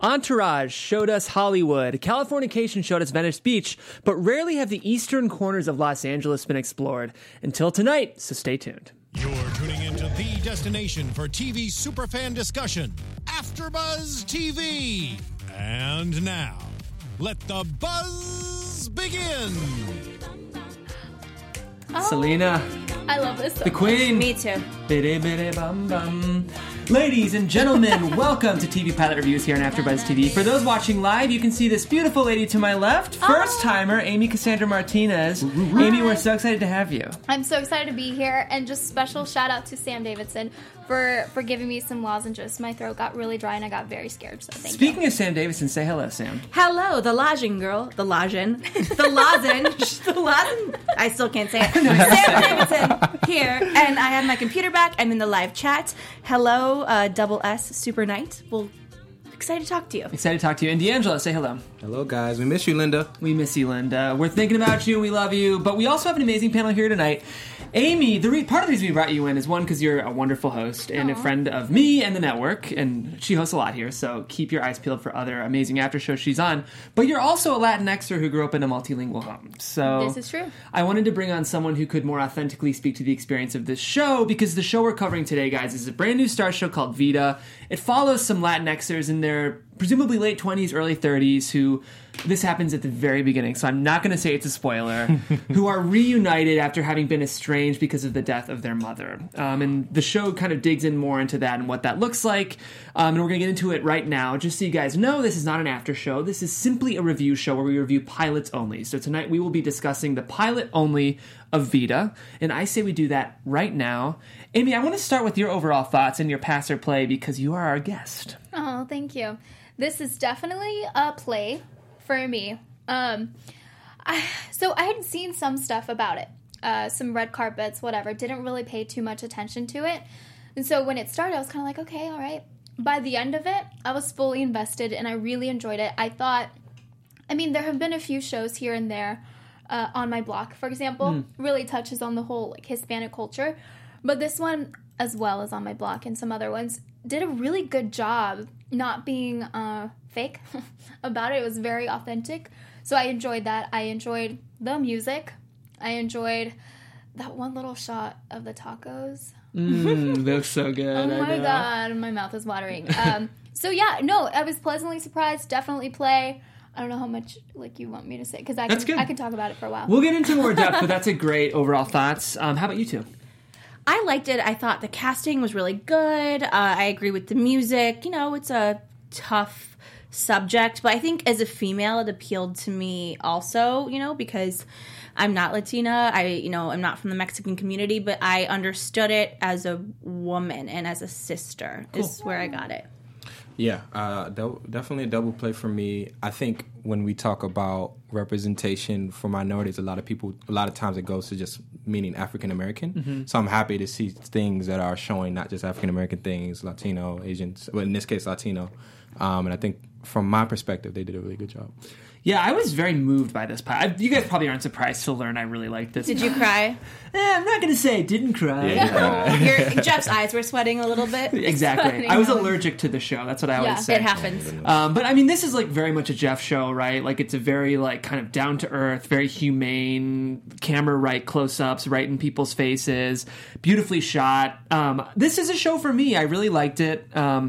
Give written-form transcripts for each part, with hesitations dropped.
Entourage showed us Hollywood, Californication showed us Venice Beach, but rarely have the eastern corners of Los Angeles been explored. Until tonight, so stay tuned. You're tuning into the destination for TV superfan discussion, AfterBuzz TV. And now, let the buzz begin. Oh, Selena. I love this song. The Queen. Me too. Biddy, biddy, bum, bum. Ladies and gentlemen, welcome to TV Pilot Reviews here on AfterBuzz TV. For those watching live, you can see this beautiful lady to my left, first-timer, Amy Cassandra Martinez. Amy, we're so excited to have you. I'm so excited to be here, and just special shout-out to Sam Davidson for giving me some lozenges. My throat got really dry, and I got very scared, so thank you. Speaking of Sam Davidson, say hello, Sam. Hello, the lozenge girl. The lozenge. The lozenge. The lozenge. I still can't say it. Sam Davidson here, and I have my computer back. I'm in the live chat. Hello, Double S Super Knight. Well, excited to talk to you. Excited to talk to you. And D'Angelo, say hello. Hello, guys. We miss you, Linda. We miss you, Linda. We're thinking about you. We love you. But we also have an amazing panel here tonight. Amy, part of the reason we brought you in is, one, because you're a wonderful host and a friend of me and the network, and she hosts a lot here, so keep your eyes peeled for other amazing after shows she's on. But you're also a Latinxer who grew up in a multilingual home. So This is true. I wanted to bring on someone who could more authentically speak to the experience of this show, because the show we're covering today, guys, is a brand new Star show called Vida. It follows some Latinxers in their presumably late 20s, early 30s, who, this happens at the very beginning, so I'm not going to say it's a spoiler, who are reunited after having been estranged because of the death of their mother. And the show kind of digs in more into that and what that looks like. And we're going to get into it right now. Just so you guys know, this is not an after show. This is simply a review show where we review pilots only. So tonight we will be discussing the pilot only of Vida, and I say we do that right now. Amy, I want to start with your overall thoughts and your pass or play, because you are our guest. Oh, thank you. This is definitely a play for me. So I had seen some stuff about it, some red carpets, whatever. Didn't really pay too much attention to it. And so when it started, I was kind of like, okay, all right. By the end of it, I was fully invested, and I really enjoyed it. There have been a few shows here and there on my block, for example, really touches on the whole Hispanic culture. But this one, as well as on my block and some other ones, did a really good job not being fake about it. It was very authentic. So I enjoyed that. I enjoyed the music. I enjoyed that one little shot of the tacos. Looks so good. Oh my God, my mouth is watering. So yeah, no, I was pleasantly surprised. Definitely play. I don't know how much you want me to say, because I can talk about it for a while. We'll get into more depth, but that's a great overall thoughts. How about you two? I liked it. I thought the casting was really good. I agree with the music. It's a tough subject, but I think as a female, it appealed to me also, because I'm not Latina. I'm not from the Mexican community, but I understood it as a woman and as a sister. Cool. Is where I got it. Yeah, definitely a double play for me. I think when we talk about representation for minorities, a lot of times it goes to just meaning African American. Mm-hmm. So I'm happy to see things that are showing not just African American things, Latino, Asians, but in this case Latino. And I think from my perspective, they did a really good job. Yeah, I was very moved by this. You guys probably aren't surprised to learn I really liked this. Did you cry? I'm not going to say I didn't cry. Jeff's eyes were sweating a little bit. Exactly. I was allergic to the show. That's what I always say. It happens. But this is very much a Jeff show, right? It's a very kind of down to earth, very humane, camera right close-ups, right in people's faces, beautifully shot. This is a show for me. I really liked it.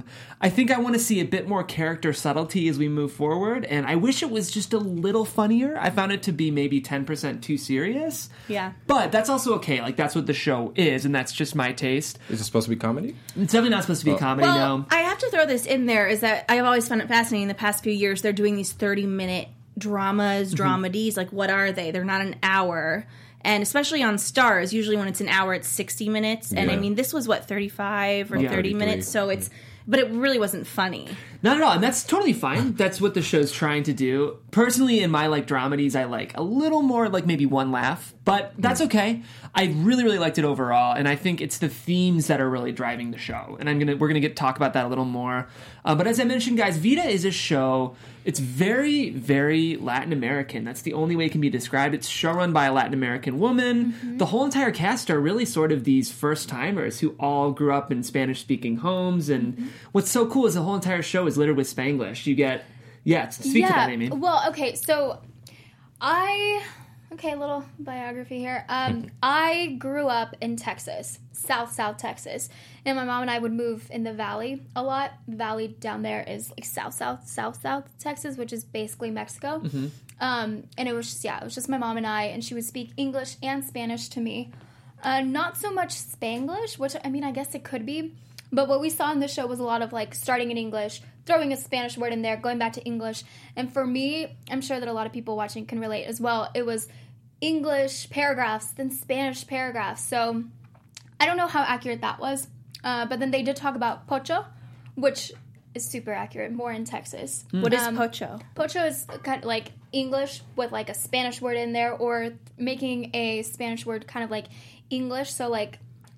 I think I want to see a bit more character subtlety as we move forward, and I wish it was just a little funnier. I found it to be maybe 10% too serious. Yeah. But that's also okay. That's what the show is, and that's just my taste. Is it supposed to be comedy? It's definitely not supposed to be comedy, no. I have to throw this in there, is that I've always found it fascinating. In the past few years, they're doing these 30-minute dramas, dramedies. What are they? They're not an hour. And especially on Stars, usually when it's an hour, it's 60 minutes. Yeah. And this was, 35 or 30 minutes? So it's... But it really wasn't funny. Not at all, and that's totally fine. That's what the show's trying to do. Personally, in my dramedies, I like a little more maybe one laugh, but that's okay. I really, really liked it overall, and I think it's the themes that are really driving the show. And we're gonna talk about that a little more. But as I mentioned, guys, Vida is a show. It's very, very Latin American. That's the only way it can be described. It's showrun by a Latin American woman. Mm-hmm. The whole entire cast are really sort of these first timers who all grew up in Spanish speaking homes. And what's so cool is the whole entire show is is littered with Spanglish. You get, speak to that, Amy. Well, okay, so a little biography here. I grew up in Texas, South Texas, and my mom and I would move in the valley a lot. The valley down there is like South Texas, which is basically Mexico. Mm-hmm. And it was just my mom and I, and she would speak English and Spanish to me. Not so much Spanglish, which, I mean, I guess it could be. But what we saw in the show was a lot of, like, starting in English, throwing a Spanish word in there, going back to English. And for me, I'm sure that a lot of people watching can relate as well. It was English paragraphs, then Spanish paragraphs. So I don't know how accurate that was. But then they did talk about pocho, which is super accurate, more in Texas. What is pocho? Pocho is kind of like English with, like, a Spanish word in there, or making a Spanish word kind of like English. So, like,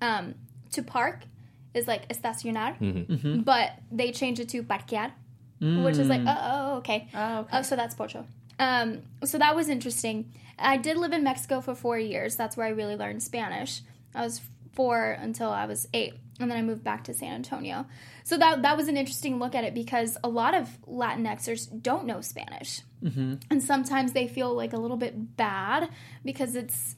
to park is like estacionar, but they changed it to parquear, which is like, okay. Oh, okay. So that's pocho. So that was interesting. I did live in Mexico for 4 years. That's where I really learned Spanish. I was 4 until I was 8, and then I moved back to San Antonio. So that was an interesting look at it, because a lot of Latinxers don't know Spanish. And sometimes they feel like a little bit bad because it's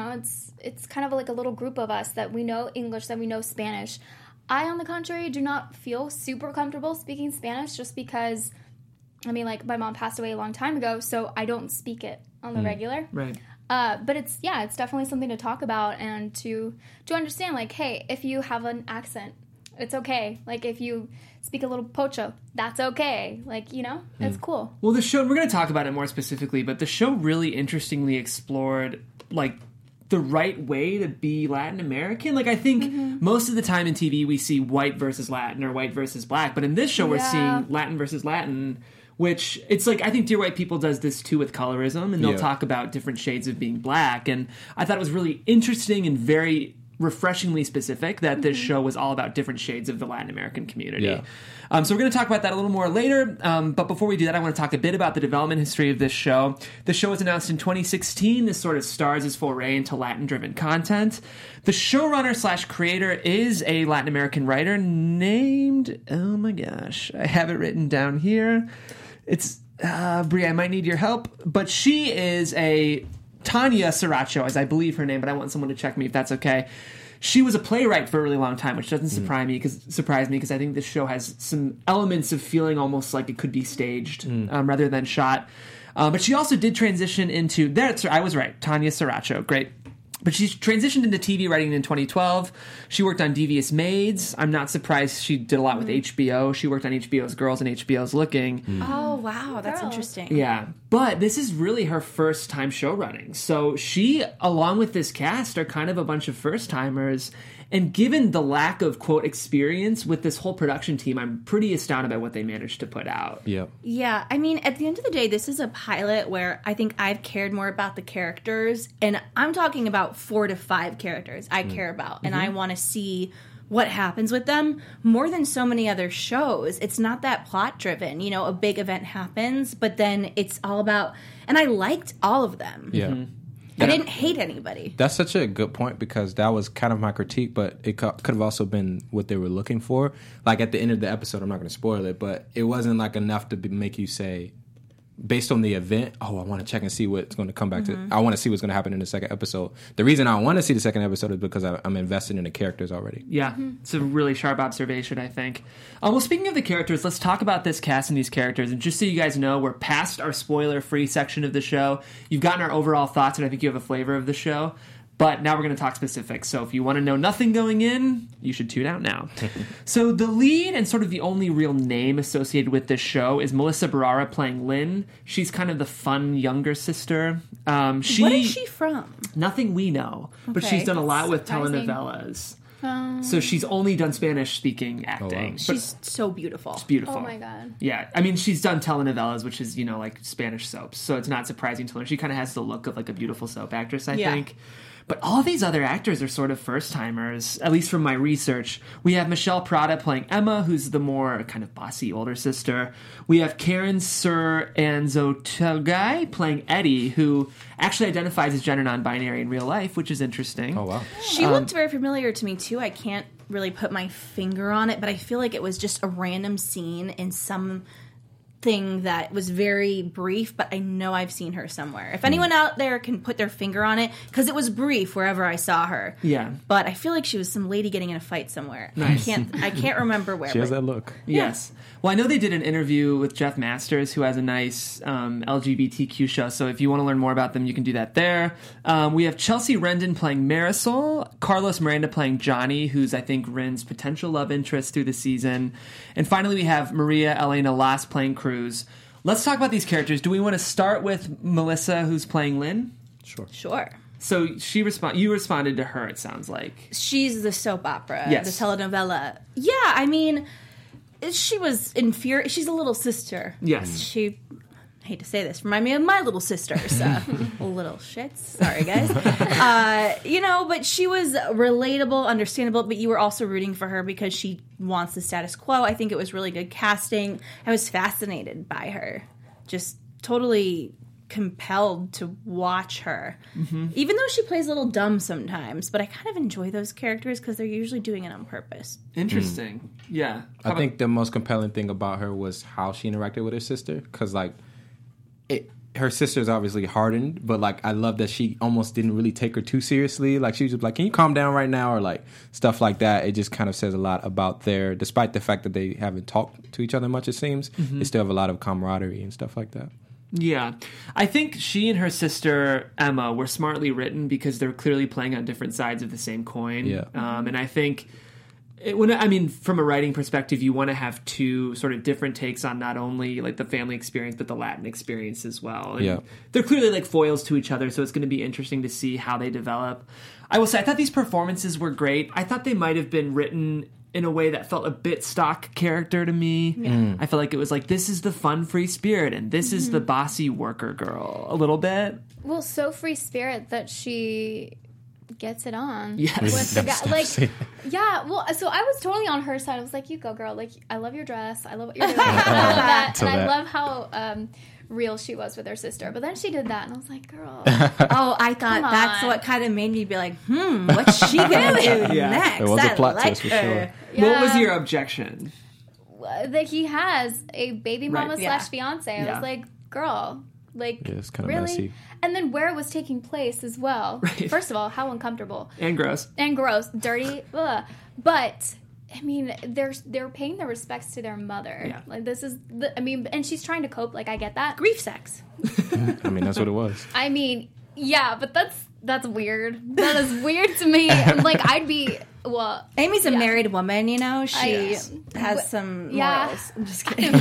kind of like a little group of us that we know English, that we know Spanish. I, on the contrary, do not feel super comfortable speaking Spanish, just because, I mean, like, my mom passed away a long time ago, so I don't speak it on the regular. Right. But it's definitely something to talk about and to understand, like, hey, if you have an accent, it's okay. Like, if you speak a little pocho, that's okay. Like, you know, it's cool. Well, the show, we're going to talk about it more specifically, but the show really interestingly explored, like, the right way to be Latin American. Like, I think most of the time in TV we see white versus Latin or white versus black, but in this show we're seeing Latin versus Latin, which it's like, I think Dear White People does this too with colorism, and they'll talk about different shades of being black, and I thought it was really interesting and very refreshingly specific that this show was all about different shades of the Latin American community. Yeah. So we're going to talk about that a little more later, but before we do that, I want to talk a bit about the development history of this show. The show was announced in 2016. This sort of stars its foray into Latin-driven content. The showrunner / creator is a Latin American writer named, oh my gosh, I have it written down here. It's, Brie, I might need your help, but she is a Tanya Saracho, as I believe her name, but I want someone to check me if that's okay. She was a playwright for a really long time, which doesn't surprise me because I think this show has some elements of feeling almost like it could be staged rather than shot. But she also did transition into I was right, Tanya Saracho, great. But she transitioned into TV writing in 2012. She worked on Devious Maids. I'm not surprised she did a lot with HBO. She worked on HBO's Girls and HBO's Looking. Oh, wow. That's interesting. Yeah. But this is really her first time show running. So she, along with this cast, are kind of a bunch of first-timers. And given the lack of, quote, experience with this whole production team, I'm pretty astounded by what they managed to put out. Yep. Yeah, I mean, at the end of the day, this is a pilot where I think I've cared more about the characters. And I'm talking about 4 to 5 characters I care about. And I want to see what happens with them more than so many other shows. It's not that plot driven. You know, a big event happens, but then it's all about... And I liked all of them. Yeah. I didn't hate anybody. That's such a good point, because that was kind of my critique, but it could have also been what they were looking for. Like, at the end of the episode, I'm not going to spoil it, but it wasn't like enough to make you say, based on the event, oh, I want to check and see what's going to come back to. I want to see what's going to happen in the second episode. The reason I want to see the second episode is because I'm invested in the characters already. Yeah, it's a really sharp observation, I think. Well, speaking of the characters, let's talk about this cast and these characters. And just so you guys know, we're past our spoiler-free section of the show. You've gotten our overall thoughts, and I think you have a flavor of the show. But now we're going to talk specifics. So if you want to know nothing going in, you should tune out now. So the lead and sort of the only real name associated with this show is Melissa Barrera playing Lynn. She's kind of the fun younger sister. What is she from? Nothing we know. But Okay. she's done a lot with Surprising. telenovelas. So she's only done Spanish-speaking acting. wow. But She's so beautiful. it's beautiful. Oh my god. Yeah, I mean, she's done telenovelas, which is, you know, like Spanish soaps. So it's not surprising to learn. She kind of has the look of like a beautiful soap actress, I think. But all these other actors are sort of first-timers, at least from my research. We have Michelle Prada playing Emma, who's the more kind of bossy older sister. We have Karen Sir Anzotagai playing Eddie, who actually identifies as gender non-binary in real life, which is interesting. Oh, wow. She looked very familiar to me, too. I can't really put my finger on it, but I feel like it was just a random scene in some thing that was very brief, but I know I've seen her somewhere. If anyone out there can put their finger on it, because it was brief wherever I saw her. Yeah. But I feel like she was some lady getting in a fight somewhere. Nice. I can't remember where. She has but- that look. Yes. Well, I know they did an interview with Jeff Masters, who has a nice LGBTQ show. So if you want to learn more about them, you can do that there. We have Chelsea Rendon playing Marisol, Carlos Miranda playing Johnny, who's, I think, Rin's potential love interest through the season. And finally, we have Maria Elena Lass playing Cruz. Let's talk about these characters. Do we want to start with Melissa, who's playing Lynn? Sure. So you responded to her, it sounds like. She's the soap opera, Yes. the telenovela. Yeah, I mean, she was infuriated. She's a little sister. Yes. She, I hate to say this, remind me of my little sisters. Little shits. Sorry, guys. But she was relatable, understandable, but you were also rooting for her because she wants the status quo. I think it was really good casting. I was fascinated by her. Just totally compelled to watch her. Even though she plays a little dumb sometimes, but I kind of enjoy those characters because they're usually doing it on purpose. Interesting. Yeah. I think the most compelling thing about her was how she interacted with her sister, because her sister's obviously hardened, but like I love that she almost didn't really take her too seriously. Like she was just like, "Can you calm down right now?" or like stuff like that. It just kind of says a lot about despite the fact that they haven't talked to each other much, it seems, they still have a lot of camaraderie and stuff like that. Yeah. I think she and her sister, Emma, were smartly written because they're clearly playing on different sides of the same coin. Yeah. And I think, from a writing perspective, you want to have two sort of different takes on not only like the family experience, but the Latin experience as well. And Yeah. they're clearly like foils to each other, so it's going to be interesting to see how they develop. I will say, I thought these performances were great. I thought they might have been written in a way that felt a bit stock character to me. I felt like it was like, this is the fun free spirit and this is the bossy worker girl a little bit. Well, so free spirit that she gets it on. Yes. With the guy. Like, yeah, well, so I was totally on her side. I was like, you go, girl. Like, I love your dress. I love what you're doing. I love that. And I love how real she was with her sister. But then she did that, and I was like, girl. Oh, I thought Come that's on. what kind of made me be like, what's she gonna do Yeah. next? It was a I plot like twist for her. sure. What was Yeah. your objection? That he has a baby mama Right. Yeah. / fiance. I Yeah. was like, girl. Like, Yeah, it's kinda really? messy. And then where it was taking place as well. Right. First of all, how uncomfortable. And gross. And gross, dirty, ugh. But I mean, they're paying their respects to their mother. Yeah. Like this is and she's trying to cope. Like I get that. Grief sex. I mean, that's what it was. I mean, yeah, but that's weird. That is weird to me. Like I'd be Amy's a Yeah. married woman, you know. She Yes. has some Yeah. morals. I'm just kidding.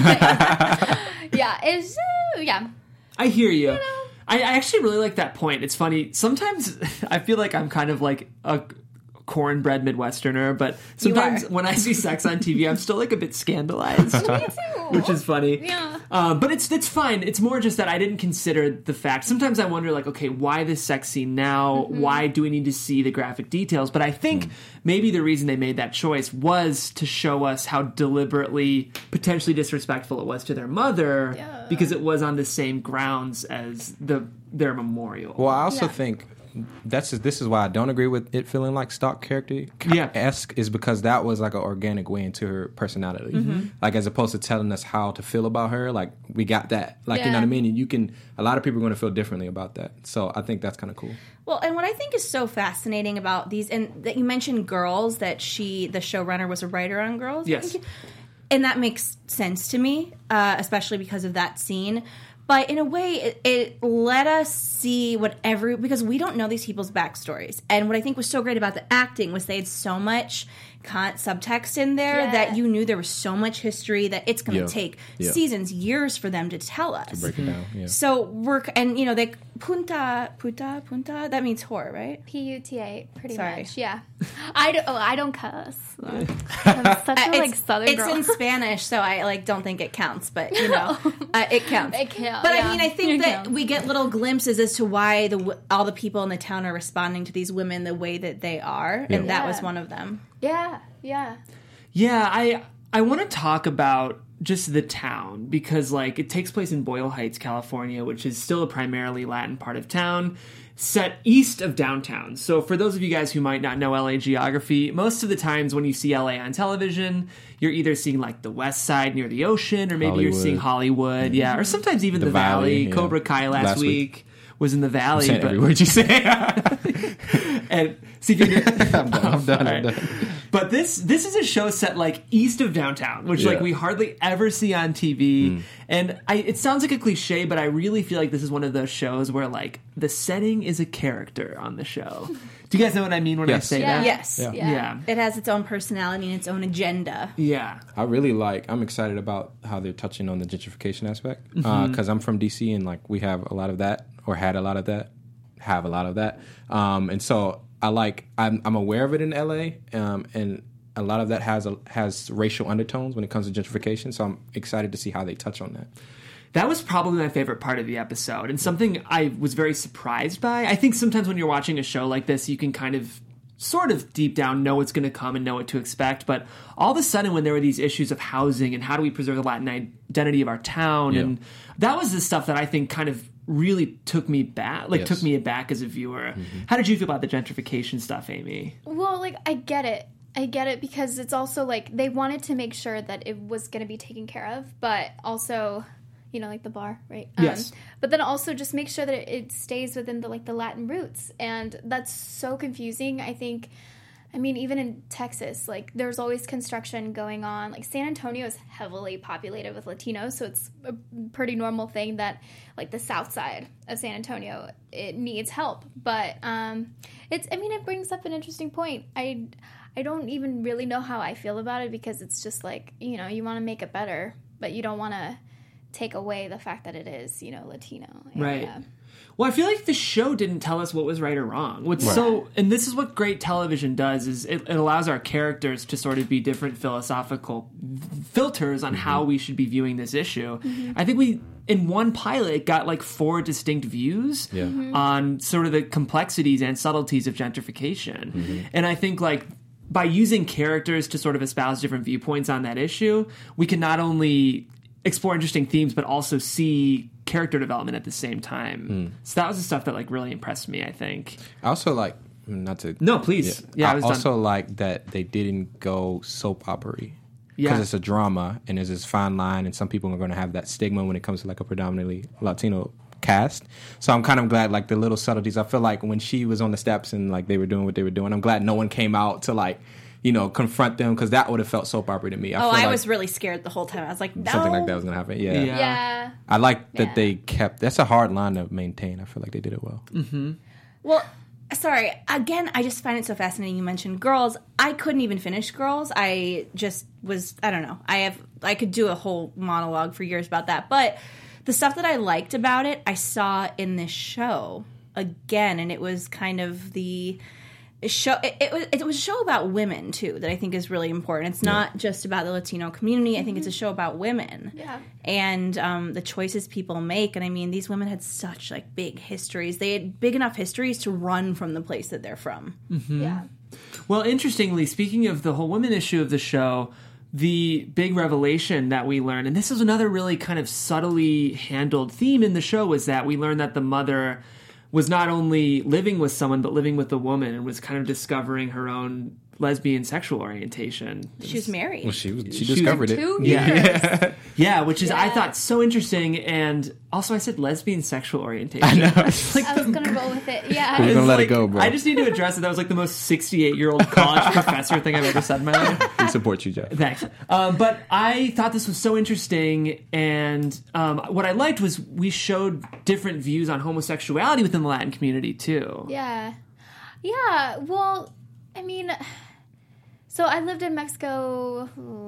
yeah, it's yeah. I hear you. I actually really like that point. It's funny. Sometimes I feel like I'm kind of like a cornbread Midwesterner, but sometimes are. when I see sex on TV, I'm still like a bit scandalized. Me too. Which is funny. Yeah. But it's fine. It's more just that I didn't consider the fact. Sometimes I wonder, like, okay, why this sex scene now? Why do we need to see the graphic details? But I think maybe the reason they made that choice was to show us how deliberately, potentially disrespectful it was to their mother, because it was on the same grounds as their memorial. Well, I also Yeah. think this is why I don't agree with it feeling like stock character Yeah. esque, is because that was like an organic way into her personality. Like as opposed to telling us how to feel about her, like we got that. Like you know Yeah. what I mean? And a lot of people are going to feel differently about that. So I think that's kind of cool. Well, and what I think is so fascinating about these, and that you mentioned Girls, that the showrunner was a writer on Girls. Yes. And that makes sense to me, especially because of that scene. But in a way, it let us see because we don't know these people's backstories. And what I think was so great about the acting was they had so much subtext in there Yeah. that you knew there was so much history that it's going to Yeah. take Yeah. seasons, years for them to tell us. Break it down. Yeah. So they punta, that means whore, right? PUTA, pretty Sorry. much. Yeah. I don't cuss. I'm such a like Southern it's girl. in Spanish, so I don't think it counts, but it counts. It counts, But yeah. I mean, I It think that counts. we get little glimpses as to why all the people in the town are responding to these women the way that they are, and that was Yeah. one of them. Yeah, yeah. Yeah, I want to talk about just the town, because like it takes place in Boyle Heights, California, which is still a primarily Latin part of town, set east of downtown. So for those of you guys who might not know LA geography, most of the times when you see LA on television, you're either seeing like the west side near the ocean, or maybe you're seeing Hollywood, or sometimes even the Valley. Yeah. Cobra Kai last week was in the Valley. I'm saying every word you say. And see, I'm done. But this is a show set like east of downtown, which like we hardly ever see on TV. And it sounds like a cliche, but I really feel like this is one of those shows where like the setting is a character on the show. Do you guys know what I mean when I say that? Yes. Yeah. It has its own personality and its own agenda. Yeah. I'm excited about how they're touching on the gentrification aspect, because I'm from DC and like we have a lot of that, or had a lot of that, and so I'm aware of it in LA, and a lot of that has racial undertones when it comes to gentrification. So I'm excited to see how they touch on that. That was probably my favorite part of the episode, and something I was very surprised by. I think sometimes when you're watching a show like this, you can kind of sort of deep down know what's going to come and know what to expect. But all of a sudden, when there were these issues of housing and how do we preserve the Latin identity of our town, and that was the stuff that I think kind of really took me aback as a viewer. How did you feel about the gentrification stuff, Amy? Well, like, I get it because it's also like they wanted to make sure that it was going to be taken care of, but also, you know, like the bar, right? Yes. But then also just make sure that it stays within the Latin roots, and that's so confusing. I mean, even in Texas, like, there's always construction going on. Like, San Antonio is heavily populated with Latinos, so it's a pretty normal thing that, like, the south side of San Antonio, it needs help. But it brings up an interesting point. I don't even really know how I feel about it, because it's just like, you know, you want to make it better, but you don't want to take away the fact that it is, you know, Latino. Right. Well, I feel like the show didn't tell us what was right or wrong. And this is what great television does, is it allows our characters to sort of be different philosophical filters on how we should be viewing this issue. I think we, in one pilot, got like 4 distinct views on sort of the complexities and subtleties of gentrification. And I think like by using characters to sort of espouse different viewpoints on that issue, we can not only explore interesting themes, but also see character development at the same time. So that was the stuff that like really impressed me, I think. I also like, not to... No, please. I also like that they didn't go soap opera-y. Because it's a drama, and there's this fine line, and some people are going to have that stigma when it comes to like a predominantly Latino cast. So I'm kind of glad, like, the little subtleties. I feel like when she was on the steps and like they were doing what they were doing, I'm glad no one came out to like, you know, confront them, because that would have felt soap opera to me. I was really scared the whole time. I was like, no. Something like that was going to happen. Yeah. I like that they kept... That's a hard line to maintain. I feel like they did it well. Well, sorry. Again, I just find it so fascinating you mentioned Girls. I couldn't even finish Girls. I just was... I don't know. I could do a whole monologue for years about that. But the stuff that I liked about it, I saw in this show again. And it was kind of the... show. It was a show about women too that I think is really important. It's not just about the Latino community. I think it's a show about women, and the choices people make. And I mean, these women had such like big histories. They had big enough histories to run from the place that they're from. Yeah. Well, interestingly, speaking of the whole women issue of the show, the big revelation that we learned, and this is another really kind of subtly handled theme in the show, was that we learned that the mother was not only living with someone, but living with a woman, and was kind of discovering her own lesbian sexual orientation. She was married. Well, she discovered it. 2 years. Yeah, which is, I thought, so interesting. And also I said lesbian sexual orientation. I know. I was going to roll with it. Yeah. We're going to let like, it go, bro. I just need to address it. That was like the most 68-year-old college professor thing I've ever said in my life. We support you, Jeff. Thanks. But I thought this was so interesting, and what I liked was we showed different views on homosexuality within the Latin community, too. Yeah. Yeah. Well, I mean... So I lived in Mexico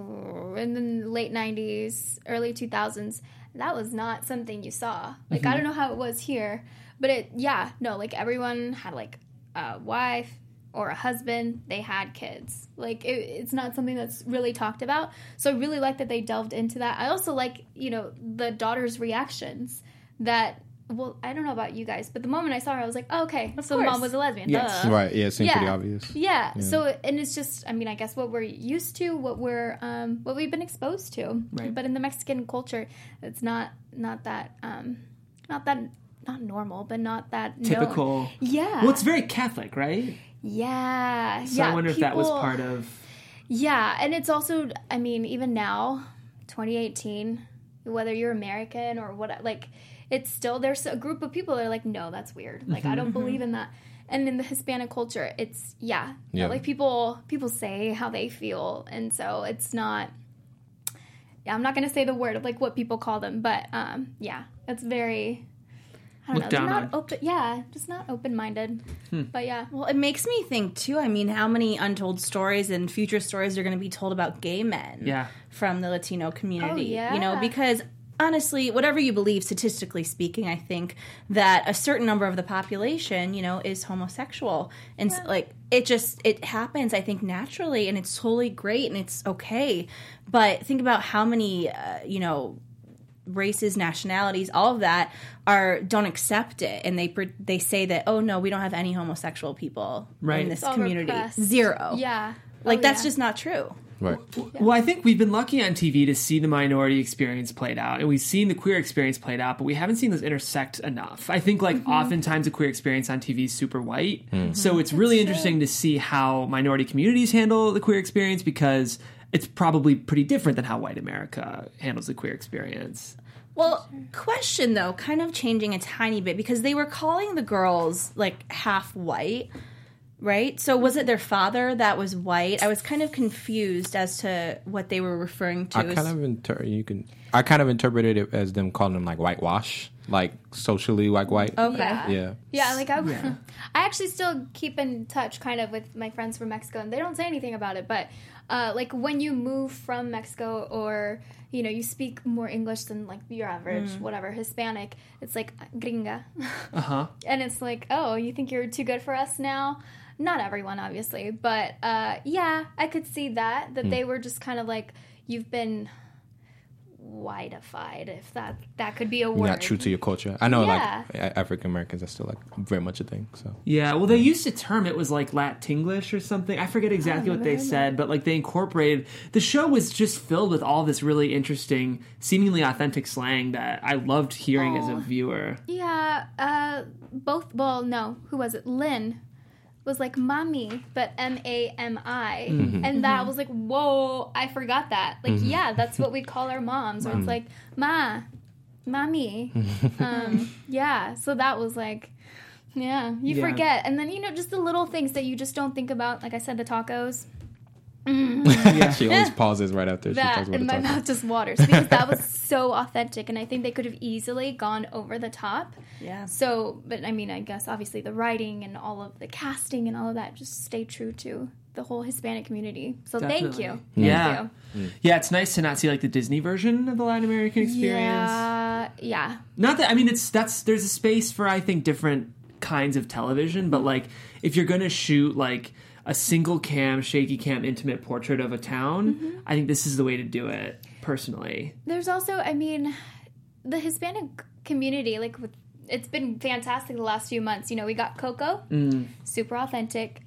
in the late 90s, early 2000s. That was not something you saw. Like, I don't know how it was here, but like everyone had like a wife or a husband. They had kids. Like, it's not something that's really talked about. So I really like that they delved into that. I also like, you know, the daughter's reactions, that well, I don't know about you guys, but the moment I saw her, I was like, oh, okay, so the course. mom was a lesbian. Yes. Duh. Right. Yeah. It seems Yeah. pretty obvious. Yeah. So, and it's just, I mean, I guess what we're used to, what we've been exposed to. Right. But in the Mexican culture, it's not that, not normal, but not that known. Typical. Yeah. Well, it's very Catholic, right? Yeah. So I wonder if that was part of. Yeah, and it's also, I mean, even now, 2018, whether you're American or what, like, it's still, there's a group of people that are like, no, that's weird. Like, I don't believe in that. And in the Hispanic culture, it's, yeah. Like, people say how they feel, and so it's not, I'm not going to say the word of, like, what people call them, but, yeah, it's very... I don't Look know, down not on. open. Yeah, just not open-minded. But yeah, Well, it makes me think too. I mean, how many untold stories and future stories are going to be told about gay men Yeah. from the Latino community? yeah. You know, because honestly, whatever you believe, statistically speaking, I think that a certain number of the population, you know, is homosexual, and like it happens. I think naturally, and it's totally great and it's okay. But think about how many, you know, races, nationalities, all of that don't accept it, and they say that, oh no, we don't have any homosexual people in this It's all community. repressed. Zero. Yeah. Like that's yeah. just not true. Right. Well, I think we've been lucky on TV to see the minority experience played out, and we've seen the queer experience played out, but we haven't seen those intersect enough. I think, like, oftentimes the queer experience on TV is super white, so it's really interesting to see how minority communities handle the queer experience, because it's probably pretty different than how white America handles the queer experience. Well, question though, kind of changing a tiny bit, because they were calling the girls like half white, right? So was it their father that was white? I was kind of confused as to what they were referring to. I kind of interpreted it as them calling them like whitewash, like socially white. Okay. Yeah. Yeah, like I actually still keep in touch kind of with my friends from Mexico, and they don't say anything about it, but like when you move from Mexico, or you know, you speak more English than like your average whatever Hispanic, it's like gringa. And it's like, oh, you think you're too good for us now? Not everyone, obviously, but yeah, I could see that they were just kind of like, you've been whiteified, if that could be a word. Not true to your culture. I know, Yeah. like African Americans, that's still like very much a thing. So Yeah, well, they used to term it was like Latinglish or something. I forget exactly what they said, but like they incorporated. The show was just filled with all this really interesting, seemingly authentic slang that I loved hearing as a viewer. Yeah, both. Well, no, who was it? Lynn was like mommy, but M-A-M-I, and that was like, whoa, I forgot that. Like, yeah, that's what we call our moms, or it's like mommy. Yeah, so that was like, yeah, you forget, and then, you know, just the little things that you just don't think about. Like I said, the tacos. she always pauses right after she That talks about and the my taco. mouth just waters, because that was so authentic, and I think they could have easily gone over the top. Yeah. So, but I mean, I guess obviously the writing and all of the casting and all of that just stay true to the whole Hispanic community. So thank you. Yeah. Thank Yeah, it's nice to not see like the Disney version of the Latin American you. experience. Yeah. Not that, I mean, there's a space for, I think, different kinds of television, but like if you're gonna shoot like a single cam, shaky cam, intimate portrait of a town, I think this is the way to do it, personally. There's also, I mean, the Hispanic community, like it's been fantastic the last few months. You know, we got Coco, super authentic.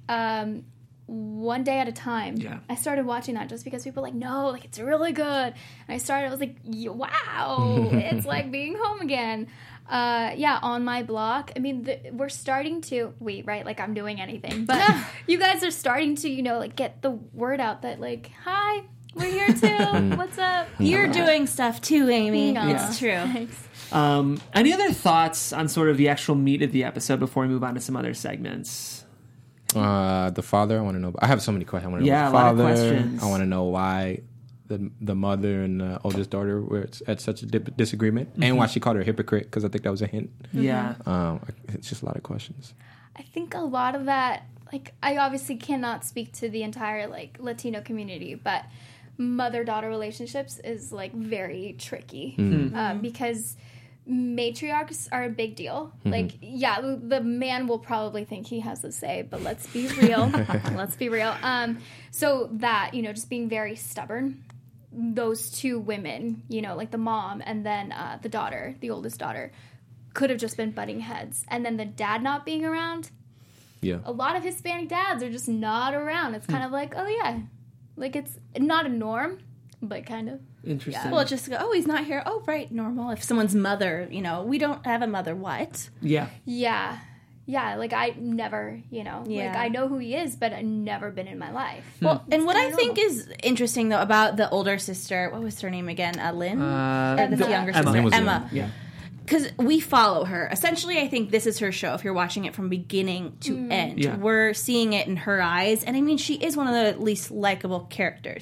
One Day at a Time. Yeah. I started watching that just because people were like, no, like it's really good. And I was like, wow, it's like being home again. Yeah, On My Block. I mean, we're starting to, right, like I'm doing anything, but you guys are starting to, you know, like get the word out that like, hi, we're here too. What's up? You're doing stuff too, Amy. No. It's true. Thanks. Any other thoughts on sort of the actual meat of the episode before we move on to some other segments? The father, I want to know. I have so many questions. I want to know Yeah, about the a lot of father. questions. I want to know why the mother and the oldest daughter were at such a disagreement, and why she called her a hypocrite, because I think that was a hint. Yeah. It's just a lot of questions. I think a lot of that, like, I obviously cannot speak to the entire, like, Latino community, but mother-daughter relationships is, like, very tricky. Because matriarchs are a big deal. Like, yeah, the man will probably think he has a say, but let's be real. Let's be real. So that, you know, just being very stubborn, those two women, you know, like the mom and then the daughter, the oldest daughter, could have just been butting heads. And then the dad not being around, Yeah. a lot of Hispanic dads are just not around. It's kind of like, oh yeah, like it's not a norm, but kind of. Interesting. Well, just go, oh, he's not here. Oh, right, normal. If someone's mother, we don't have a mother. What? yeah. Yeah, like I never, like Yeah. I know who he is, but I've never been in my life. Well, and what I kinda think is interesting, though, about the older sister, what was her name again? Lynn? That's the younger Emma. sister. Name was Emma. Yeah. Because we follow her. Essentially, I think this is her show if you're watching it from beginning to end. Yeah. We're seeing it in her eyes. And I mean, she is one of the least likable characters,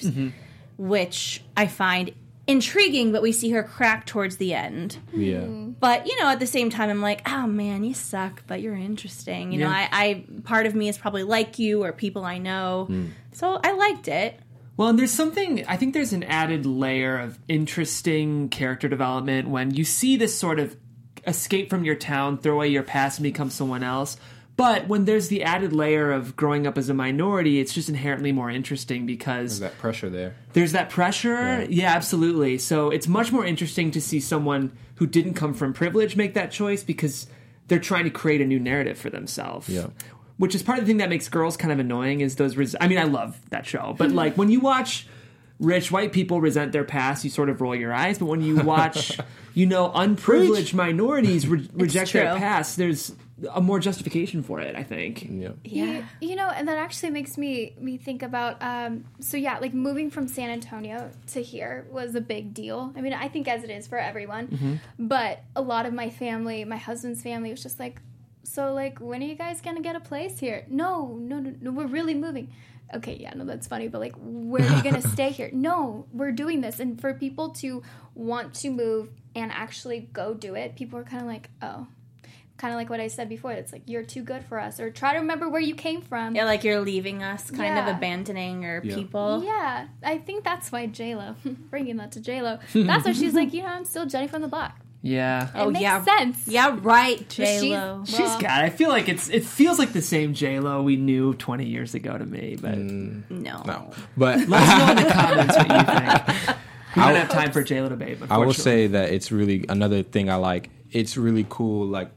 which I find intriguing, but we see her crack towards the end. Yeah. But, at the same time, I'm like, oh, man, you suck, but you're interesting. You know, Yeah. I part of me is probably like you or people I know. So I liked it. Well, and I think there's an added layer of interesting character development when you see this sort of escape from your town, throw away your past and become someone else. But when there's the added layer of growing up as a minority, it's just inherently more interesting because There's that pressure there. there's that pressure. Yeah, absolutely. So it's much more interesting to see someone who didn't come from privilege make that choice because they're trying to create a new narrative for themselves. Yeah. Which is part of the thing that makes Girls kind of annoying is those... I mean, I love that show. But, like, when you watch rich white people resent their past, you sort of roll your eyes. But when you watch, unprivileged minorities reject their true. past, there's a more justification for it, I think. Yeah. Yeah. And that actually makes me think about like moving from San Antonio to here was a big deal. I mean, I think as it is for everyone, but a lot of my family, my husband's family, was just like, so like, when are you guys gonna get a place here? No, we're really moving. Okay, yeah, no, that's funny, but like, where are you gonna stay here? No, we're doing this. And for people to want to move and actually go do it, people are kind of like, oh. Kind of like what I said before. It's like, you're too good for us. Or try to remember where you came from. Yeah, like you're leaving us, kind of Yeah. abandoning our Yeah. people. Yeah, I think that's why J-Lo, bringing that to J-Lo, that's why she's like, I'm still Jenny from the block. Yeah. It makes yeah. sense. Yeah, right, But she's- J-Lo. She's got... I feel like it feels like the same J-Lo we knew 20 years ago to me, but... No. No. But Let us know in the comments what you think. We don't have time for J-Lo debate, I will unfortunately. say that it's really another thing I like. It's really cool, like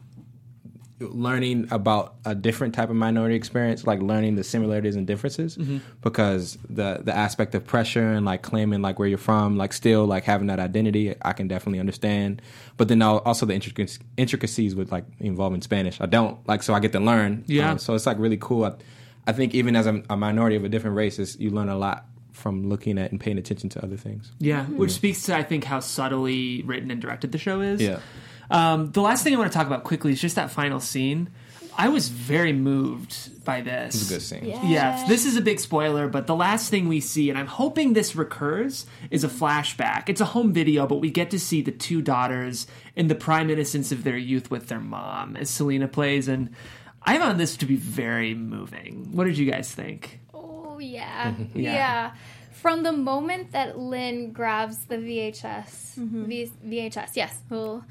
learning about a different type of minority experience, like learning the similarities and differences, because the aspect of pressure and like claiming like where you're from, like still like having that identity, I can definitely understand. But then also the intricacies with like involving Spanish, I don't like, so I get to learn. Yeah. So it's like really cool. I think even as a minority of a different race, you learn a lot from looking at and paying attention to other things. Yeah, which speaks to, I think, how subtly written and directed the show is. Yeah. The last thing I want to talk about quickly is just that final scene. I was very moved by this. It's a good scene. Yeah, this is a big spoiler, but the last thing we see, and I'm hoping this recurs, is a flashback. It's a home video, but we get to see the two daughters in the prime innocence of their youth with their mom, as Selena plays, and I found this to be very moving. What did you guys think? Oh, yeah. Yeah. Yeah. From the moment that Lynn grabs the VHS, VHS, yes,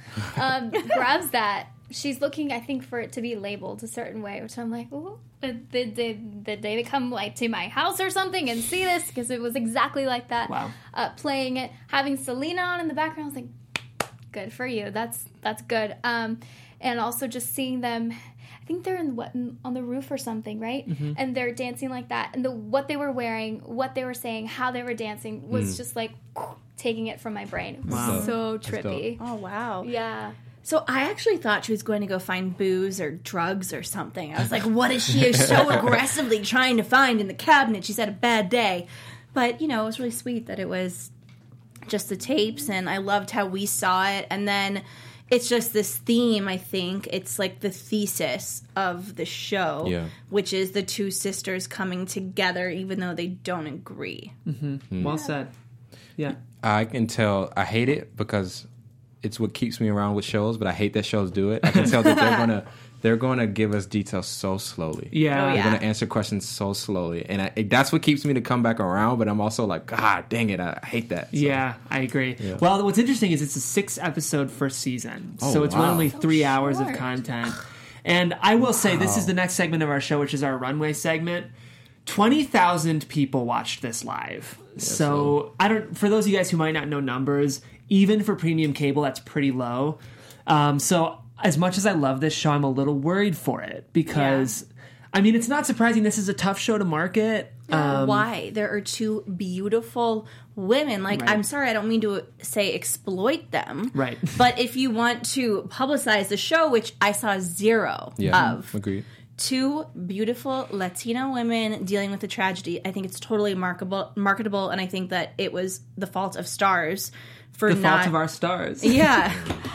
grabs that, she's looking, I think, for it to be labeled a certain way, which I'm like, ooh, did they come like to my house or something and see this? Because it was exactly like that. Wow. Playing it, having Selena on in the background, I was like, good for you. That's good. And also just seeing them, I think they're on the roof or something, right? And they're dancing like that, and what they were wearing, what they were saying, how they were dancing was just like taking it from my brain. It was Wow. so That's trippy. Oh, wow. Yeah. So I actually thought she was going to go find booze or drugs or something. I was like, what is she so aggressively trying to find in the cabinet? She's had a bad day. But, it was really sweet that it was just the tapes, and I loved how we saw it. And then it's just this theme, I think. It's like the thesis of the show, which is the two sisters coming together even though they don't agree. Well said. Yeah. I can tell I hate it because it's what keeps me around with shows, but I hate that shows do it. I can tell that they're gonna give us details so slowly. Yeah. Oh, They're yeah. gonna answer questions so slowly, and that's what keeps me to come back around. But I'm also like, God dang it, I hate that. So, Yeah, I agree. Yeah. Well, what's interesting is it's a 6-episode first season, so it's wow. only 3 hours of short. content. And I will say, this is the next segment of our show, which is our runway segment. 20,000 people watched this live. So for those of you guys who might not know numbers, even for premium cable, that's pretty low. So as much as I love this show, I'm a little worried for it because, I mean, it's not surprising. This is a tough show to market. Why? There are two beautiful women. Like, Right. I'm sorry, I don't mean to say exploit them. Right. But if you want to publicize the show, which I saw zero of, Agreed. two beautiful Latino women dealing with a tragedy, I think it's totally marketable, and I think that it was the fault of Stars for The not... fault of our stars. Yeah.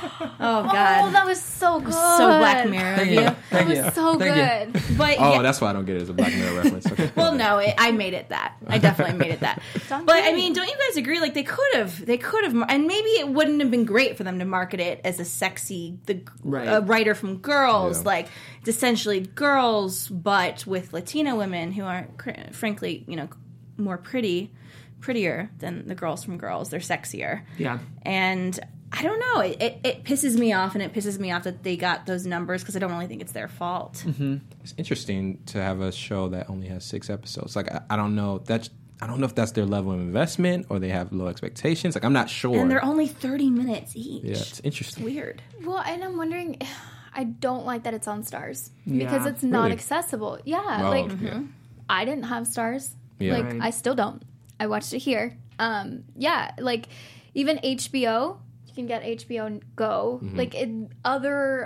Oh, God. Oh, that was so good. So Black Mirror of you. That was so Thank good. But Oh, yeah. that's why I don't get it as a Black Mirror reference. Okay. Well, no, I made it that. I definitely made it that. on But I brand. mean, don't you guys agree? Like they could have, and maybe it wouldn't have been great for them to market it as a sexy, Right. writer from Girls. Yeah. Like it's essentially Girls, but with Latina women who are, frankly, more prettier than the girls from Girls. They're sexier. Yeah. And I don't know. It pisses me off, and it pisses me off that they got those numbers because I don't really think it's their fault. Mm-hmm. It's interesting to have a show that only has 6 episodes. Like I don't know I don't know if that's their level of investment or they have low expectations. Like I'm not sure. And they're only 30 minutes each. Yeah, it's interesting. Weird. Well, and I'm wondering, I don't like that it's on Stars because Yeah. it's not Really? accessible. Yeah, Oh, like yeah. I didn't have Stars. Yeah. Like Right. I still don't. I watched it here. Yeah, like even HBO, you can get HBO Go. Mm-hmm. Like other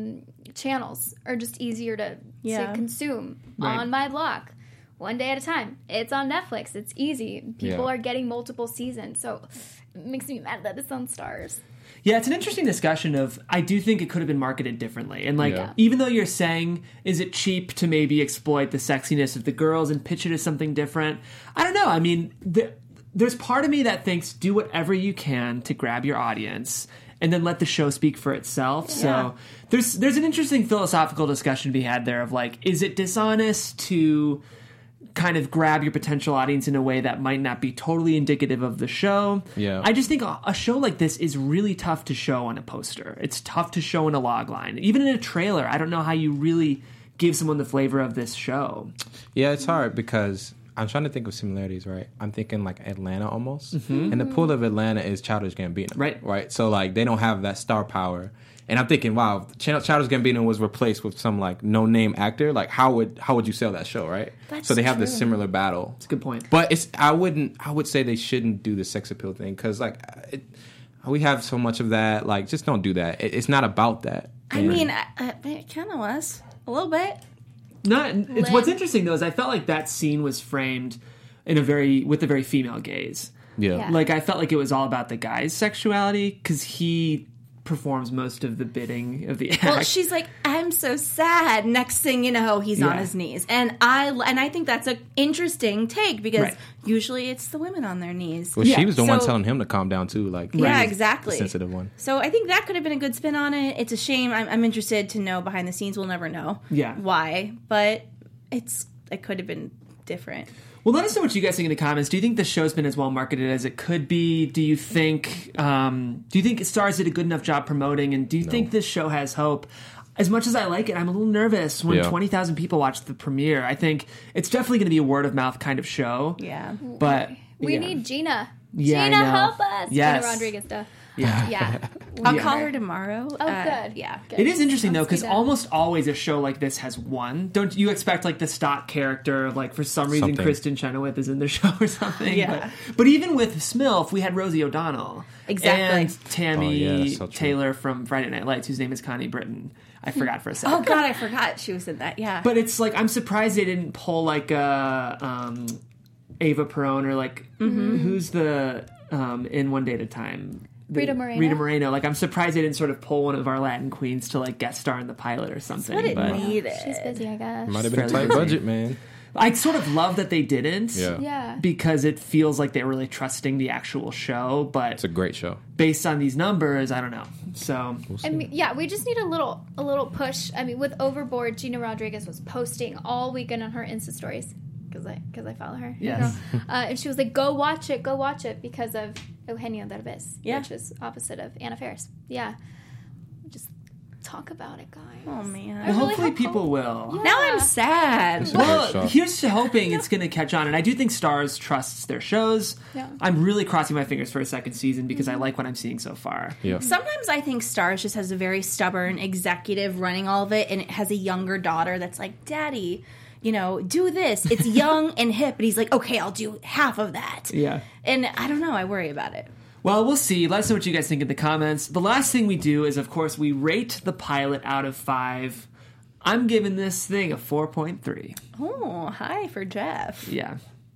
channels are just easier to Yeah. consume Right. on my block. One day at a time. It's on Netflix. It's easy. People Yeah. are getting multiple seasons. So it makes me mad that it's on Stars. Yeah, it's an interesting discussion of, I do think it could have been marketed differently. And like, Yeah. even though you're saying, is it cheap to maybe exploit the sexiness of the girls and pitch it as something different? I don't know. I mean, there's part of me that thinks do whatever you can to grab your audience and then let the show speak for itself. So there's an interesting philosophical discussion to be had there of like, is it dishonest to kind of grab your potential audience in a way that might not be totally indicative of the show? Yeah. I just think a show like this is really tough to show on a poster. It's tough to show in a log line. Even in a trailer, I don't know how you really give someone the flavor of this show. Yeah, it's hard because I'm trying to think of similarities, right? I'm thinking like Atlanta almost. And the pool of Atlanta is Childish Gambino. Right. So like they don't have that star power. And I'm thinking, wow, Childish Gambino was replaced with some like no-name actor. Like how would you sell that show, right? That's so they have true. this similar battle. It's a good point. But I would say they shouldn't do the sex appeal thing because like we have so much of that. Like just don't do that. It's not about that. I And- mean, it kind of was a little bit. What's interesting though is I felt like that scene was framed with a very female gaze. yeah. Like I felt like it was all about the guy's sexuality because he performs most of the bidding of the act. Well, she's like, I'm so sad. Next thing you know, he's on Yeah. his knees, and I think that's an interesting take because Right. usually it's the women on their knees. Well, she was the one So- telling him to calm down too. Like Yeah, he was exactly. the sensitive one. So I think that could have been a good spin on it. It's a shame. I'm interested to know behind the scenes. We'll never know. Yeah. Why, but it could have been different. Well, let us know what you guys think in the comments. Do you think the show's been as well marketed as it could be? Do you think Stars did a good enough job promoting? And do you think this show has hope? As much as I like it, I'm a little nervous when Yeah. 20,000 people watch the premiere. I think it's definitely going to be a word of mouth kind of show. Yeah. But We yeah. need Gina. Yeah, I Gina, know. help us. Yes. Gina Rodriguez, duh. Yeah. Yeah. I'll Yeah. call her tomorrow. Oh, good. Yeah. Good. It is interesting though, Let's do because that. almost always a show like this has one. Don't you expect like the stock character of like for some reason Something. Kristen Chenoweth is in the show or something? Yeah. But even with Smilf, we had Rosie O'Donnell, Exactly. and Tammy Oh, yeah, that's so true. Taylor from Friday Night Lights, whose name is Connie Britton. I forgot for a second. Oh God, I forgot she was in that. Yeah. But it's like I'm surprised they didn't pull like a Ava Perón or like who's the in One Day at a Time. Rita Moreno? Rita Moreno. Like I'm surprised they didn't sort of pull one of our Latin queens to like guest star in the pilot or something. what it but needed. She's busy, I guess. Might have been a Fairly tight busy. budget, man. I sort of love that they didn't. Yeah. Yeah. Because it feels like they're really trusting the actual show, but It's a great show. based on these numbers, I don't know. So I mean, yeah, we just need a little push. I mean, with Overboard, Gina Rodriguez was posting all weekend on her Insta stories because I follow her. you Yes. know. And she was like, go watch it because of Eugenio Derbez, Yeah. which is opposite of Anna Faris. Yeah. Just talk about it, guys. Oh man. Well, really hopefully hope- people will. Yeah. Now I'm sad. It's a great Well, show. here's to hoping it's going to catch on, and I do think Starz trusts their shows. Yeah. I'm really crossing my fingers for a second season because I like what I'm seeing so far. Yeah. Sometimes I think Starz just has a very stubborn executive running all of it, and it has a younger daughter that's like, Daddy, you know, do this. It's young and hip. And he's like, okay, I'll do half of that. Yeah. And I don't know. I worry about it. Well, we'll see. Let us know what you guys think in the comments. The last thing we do is, of course, we rate the pilot out of 5. I'm giving this thing a 4.3. Oh, hi for Jeff. Yeah.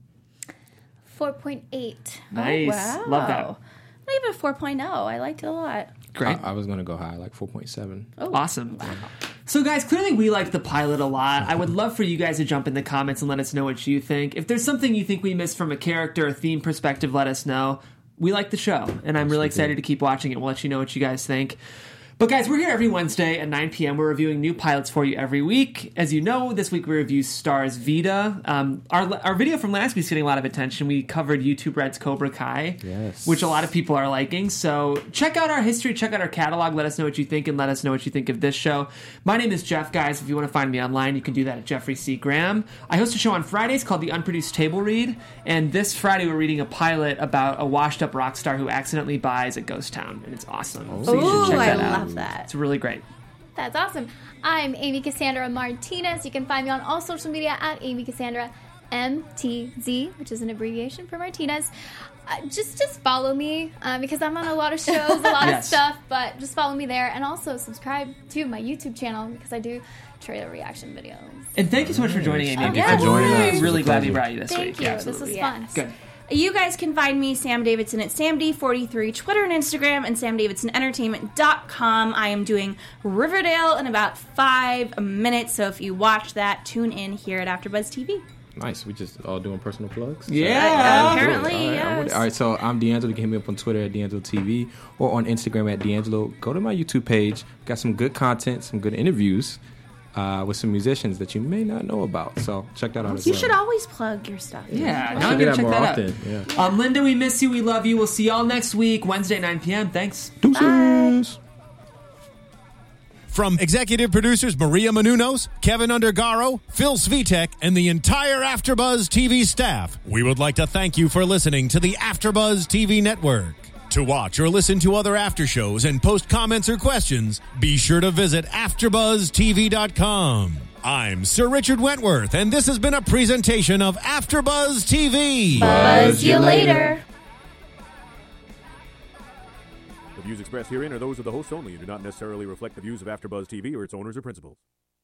4.8. Nice. Wow. Love that. Not even 4.0. I liked it a lot. Great. I was gonna go high, like 4.7. Awesome. So, guys, clearly we liked the pilot a lot. I would love for you guys to jump in the comments and let us know what you think. If there's something you think we missed from a character or theme perspective, let us know. We like the show, and I'm really excited to keep watching it. We'll let you know what you guys think. But guys, we're here every Wednesday at 9 p.m. We're reviewing new pilots for you every week. As you know, this week we review Starz Vita. Our video from last week's getting a lot of attention. We covered YouTube Red's Cobra Kai, Yes. which a lot of people are liking. So check out our history, check out our catalog. Let us know what you think, and let us know what you think of this show. My name is Jeff, guys. If you want to find me online, you can do that at Jeffrey C. Graham. I host a show on Fridays called The Unproduced Table Read, and this Friday we're reading a pilot about a washed-up rock star who accidentally buys a ghost town, and it's awesome. So you should Ooh, check I that out. love that. It's really great. That's awesome. I'm Amy Cassandra Martinez. You can find me on all social media at Amy Cassandra MTZ, which is an abbreviation for Martinez. Just follow me because I'm on a lot of shows, a lot Yes. of stuff, but just follow me there. And also subscribe to my YouTube channel because I do trailer reaction videos. And thank you so much for joining, Amy. Thank you for joining us. I'm really It was a glad we pleasure. brought you this Thank week. you. Yeah, This was absolutely. fun. Good. You guys can find me, Sam Davidson, at SamD43, Twitter and Instagram, and SamDavidsonEntertainment.com. I am doing Riverdale in about 5 minutes, so if you watch that, tune in here at AfterBuzz TV. Nice. We just all doing personal plugs. Yeah. Apparently, All right, yes. all right, so I'm D'Angelo. You can hit me up on Twitter at D'Angelo TV or on Instagram at D'Angelo. Go to my YouTube page. Got some good content, some good interviews with some musicians that you may not know about. So check that out as You well. should always plug your stuff. Yeah, I now I'm should do going to that check more that often. out. Yeah. Linda, we miss you. We love you. We'll see y'all next week, Wednesday, 9 p.m. Thanks. Deuces. From executive producers Maria Menounos, Kevin Undergaro, Phil Svitek, and the entire AfterBuzz TV staff, we would like to thank you for listening to the AfterBuzz TV network. To watch or listen to other after shows and post comments or questions, be sure to visit AfterBuzzTV.com. I'm Sir Richard Wentworth, and this has been a presentation of AfterBuzz TV. Buzz you later. The views expressed herein are those of the hosts only and do not necessarily reflect the views of AfterBuzz TV or its owners or principals.